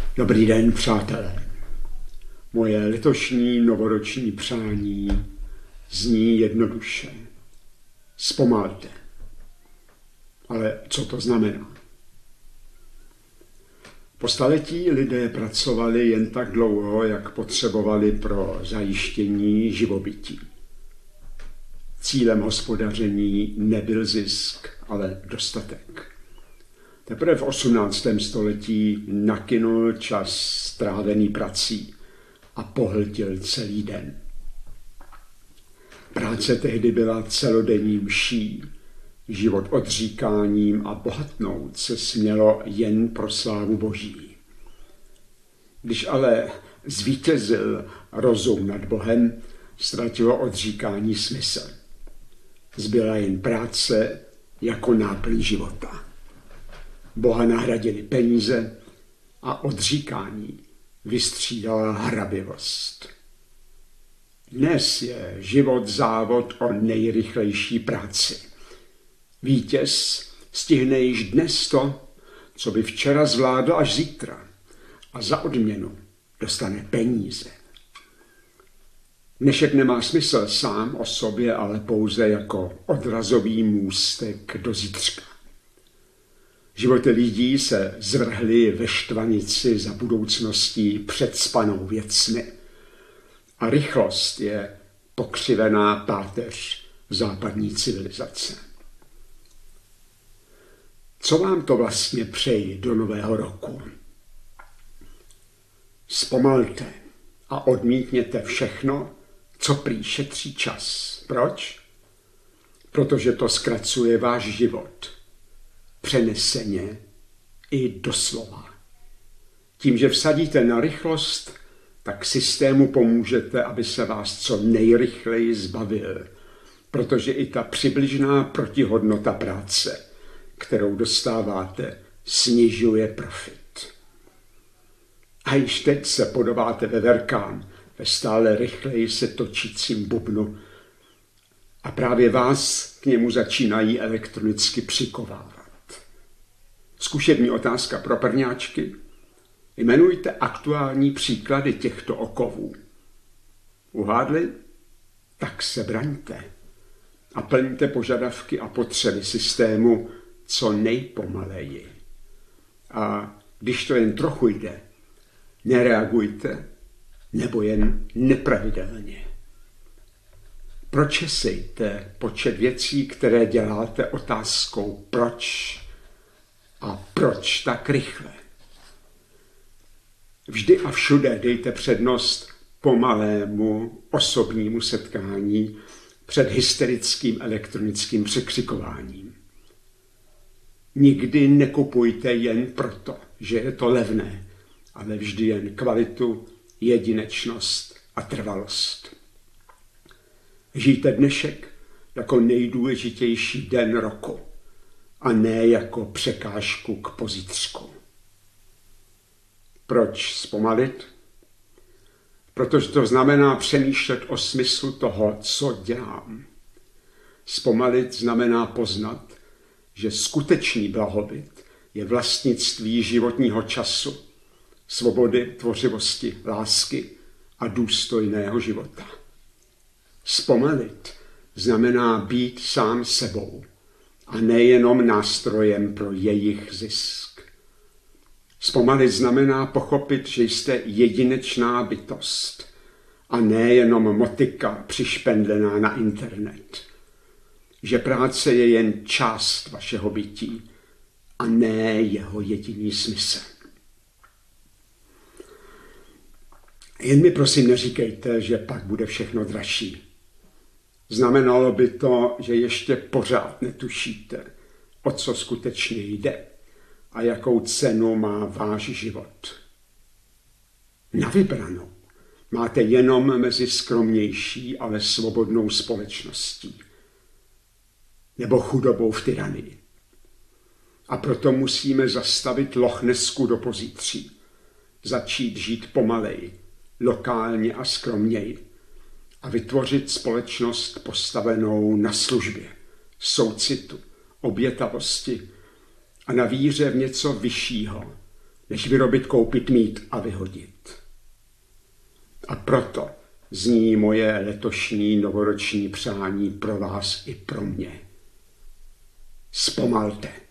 Dobrý den, přátelé. Moje letošní novoroční přání zní jednoduše. Zpomalte. Ale co to znamená? Po staletí lidé pracovali jen tak dlouho, jak potřebovali pro zajištění živobytí. Cílem hospodaření nebyl zisk, ale dostatek. Teprve v 18. století nakynul čas strávený prací a pohltil celý den. Práce tehdy byla celodenní mší, život odříkáním a bohatnout se smělo jen pro slávu Boží. Když ale zvítězil rozum nad Bohem, ztratilo odříkání smysl. Zbyla jen práce jako náplň života. Boha nahradili peníze a odříkání vystřídala hrabivost. Dnes je život závod o nejrychlejší práci. Vítěz stihne již dnes to, co by včera zvládl až zítra, a za odměnu dostane peníze. Dnešek nemá smysl sám o sobě, ale pouze jako odrazový můstek do zítřka. Životy lidí se zvrhly ve štvanici za budoucností předspanou věcmi. A rychlost je pokřivená páteř západní civilizace. Co vám to vlastně přeji do nového roku? Zpomalte a odmítněte všechno, co prý šetří čas. Proč? Protože to zkracuje váš život. Přeneseně i doslova. Tím, že vsadíte na rychlost, tak systému pomůžete, aby se vás co nejrychleji zbavil, protože i ta přibližná protihodnota práce, kterou dostáváte, snižuje profit. A již teď se podobáte veverkám ve stále rychleji se točícím bubnu a právě vás k němu začínají elektronicky přikovávat. Zkušební otázka pro prvňáčky. Jmenujte aktuální příklady těchto okovů. Uhádli? Tak se braňte a plňte požadavky a potřeby systému co nejpomaleji. A když to jen trochu jde, nereagujte nebo jen nepravidelně. Pročesejte počet věcí, které děláte otázkou proč a proč tak rychle. Vždy a všude dejte přednost pomalému osobnímu setkání před hysterickým elektronickým překřikováním. Nikdy nekupujte jen proto, že je to levné, ale vždy jen kvalitu, jedinečnost a trvalost. Žijte dnešek jako nejdůležitější den roku a ne jako překážku k pozítřku. Proč zpomalit? Protože to znamená přemýšlet o smyslu toho, co dělám. Zpomalit znamená poznat, že skutečný blahobyt je vlastnictví životního času, svobody, tvořivosti, lásky a důstojného života. Zpomalit znamená být sám sebou a nejenom nástrojem pro jejich zisk. Zpomalit znamená pochopit, že jste jedinečná bytost a nejenom motika přišpendlená na internet. Že práce je jen část vašeho bytí a ne jeho jediný smysl. Jen mi prosím neříkejte, že pak bude všechno dražší. Znamenalo by to, že ještě pořád netušíte, o co skutečně jde a jakou cenu má váš život. Na vybranou máte jenom mezi skromnější, ale svobodnou společností nebo chudobou v tyranii. A proto musíme zastavit Lochnesku do pozítří, začít žít pomaleji, lokálně a skromněji a vytvořit společnost postavenou na službě, soucitu, obětavosti a na víře v něco vyššího, než vyrobit, koupit, mít a vyhodit. A proto zní moje letošní novoroční přání pro vás i pro mě. Zpomalte.